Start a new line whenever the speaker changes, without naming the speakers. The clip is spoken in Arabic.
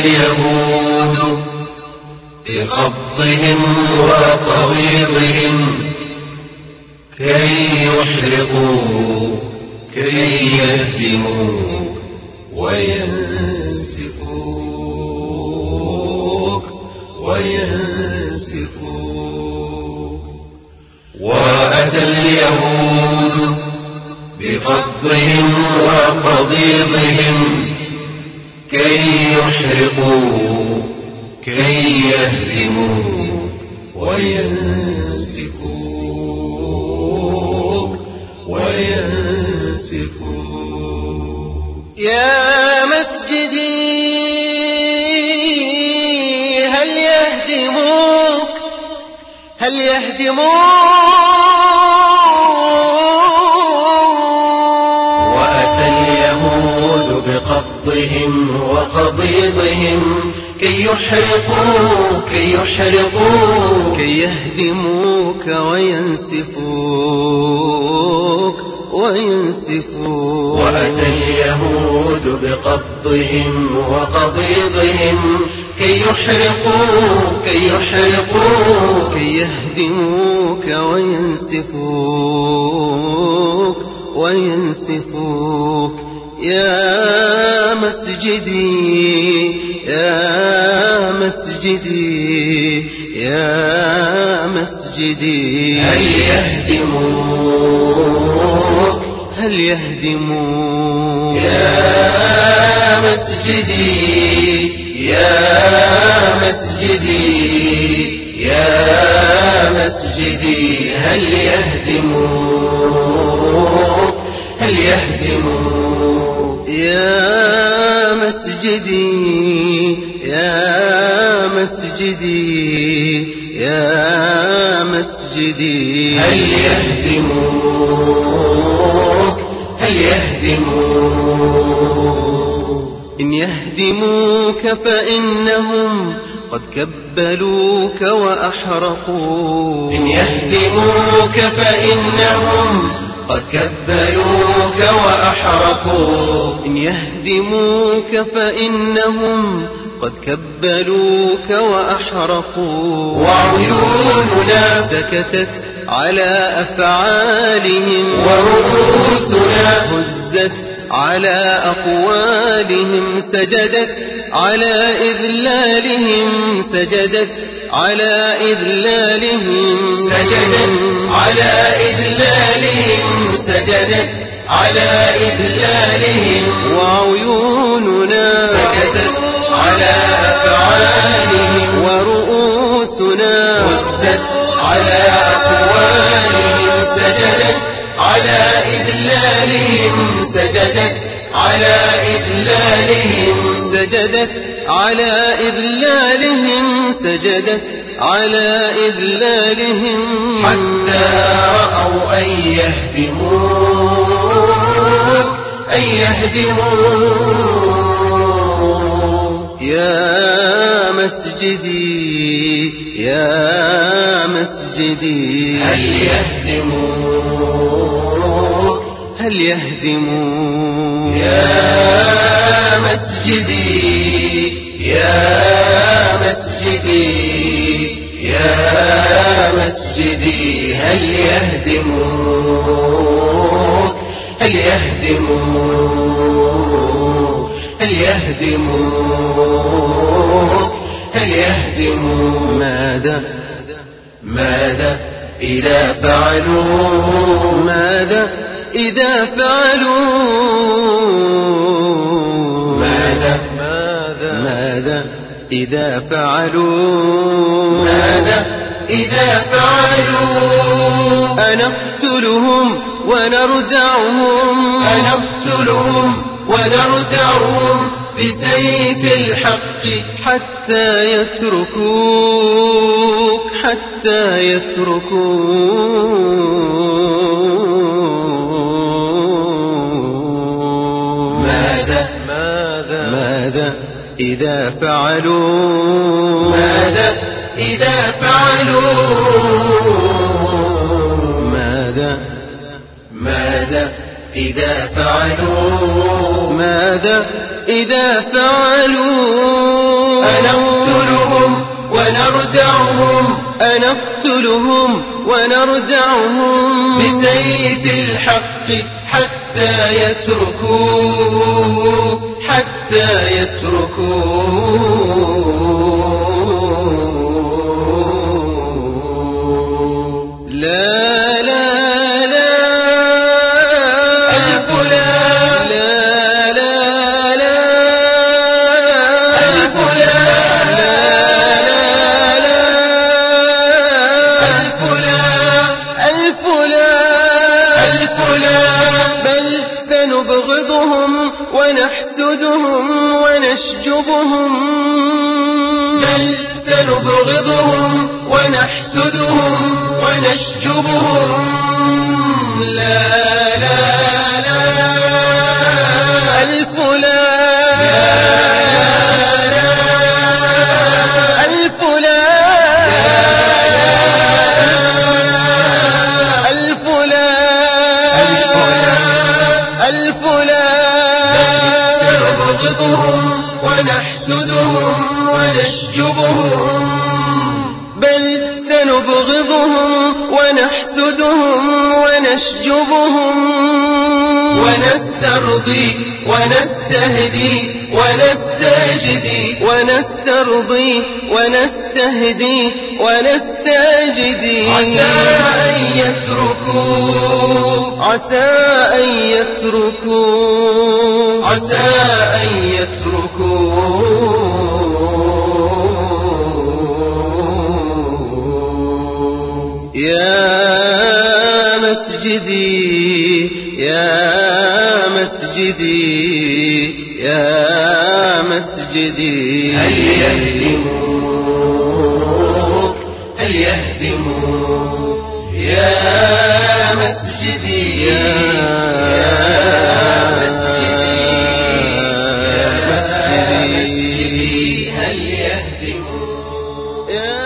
اليهود بقبضهم وقبيضهم كي يحرقوا كي يهدموا وينسفوك وأتى اليهود بقبضهم وقضيضهم كي يحرقوا كي يهدموا وينسفوك
يا مسجدي هل يهدموك
وأتى اليهود بقبضهم وقبيضهم كي يحرقوا كي
يهدموك وينسفوك
وأتى اليهود بقبضهم وقبيضهم كي يحرقوا
كي يهدموك وينسفوك يا مسجدي هل يهدموك
يا مسجدي هل يهدموك
يا مسجدي
هل يهدموك
إن يهدموك فإنهم قد كبلوك وأحرقوا
إن يهدموك فإنهم قد كبلوك وأحرقوا
إن يهدموك فإنهم قد كبلوك وأحرقوا
وعيوننا
سكتت على أفعالهم
ورؤوسنا
هزت على أقوالهم سجدت على إذلالهم وعيوننا
سكتت على أفعالهم
ورؤوسنا
هزت على أقوالهم سجدت على إذلالهم
سجدت على إذلالهم
حتى رأوا أن يهدموا
يا مسجدي هل يهدموك
يا مسجدي هل يهدموك ماذا إذا فعلوا
ماذا إذا فعلوا أنقتلهم ونردعهم بسيف الحق حتى يتركوك ماذا إذا فعلوا
ماذا
إذا فعلوا
أنقتلهم ونردعهم
أنقتلهم ونردعهم
بسيف الحق حتى يتركوا
لا لا لا
ألف لا
لا لا لا
ألف لا ألف لا
ألف لا
ألف لا
بل سنبغضهم ونحسدهم ونشجبهم
بل سنبغضهم ونحسدهم ونشجبهم لا لا لا
ألف لا ألف لا ألف لا ألف لا
سنبغضهم ونحسدهم ونشجبهم
بل سنبغضهم ونحسدهم ونشجبهم
ونسترضي ونستهدي ونستجدي
ونسترضي ونستهدي ونستجدي
عسى أن يتركوا
عسى أن يتركوا
عسى أن يتركوا
يا مسجدي يا مسجدي يا مسجدي
هل يهدموك هل يهدموك يا مسجدي يا مسجدي يا مسجدي هل يهدموك